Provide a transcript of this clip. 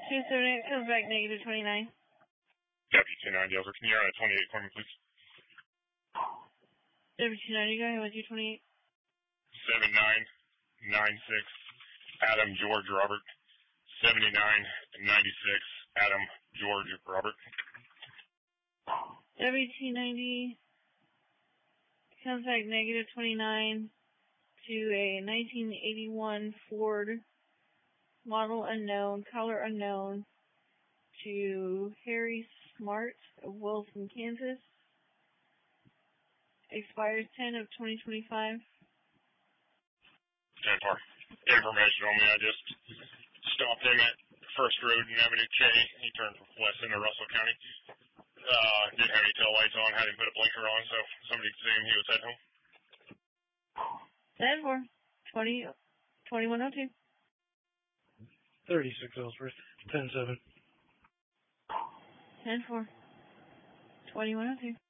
278 comes back negative 29. W29 Delta, can you run a 28 for me, please? W290, go ahead with you 28. 7996 Adam George Robert. 7996 Adam George Robert. W290 comes back negative 29 to a 1981 Ford, model unknown, color unknown, to Harry Smart of Wilson, Kansas. Expires 10 of 2025. 10-4. Information on me, I just stopped him at First Road and Avenue K. He turned west into Russell County. Didn't have any tail lights on, had him put a blinker on, so somebody could see him, he was heading home. 10-4, 2102. 36 Ellsworth, 10-7. 10-4, 2102.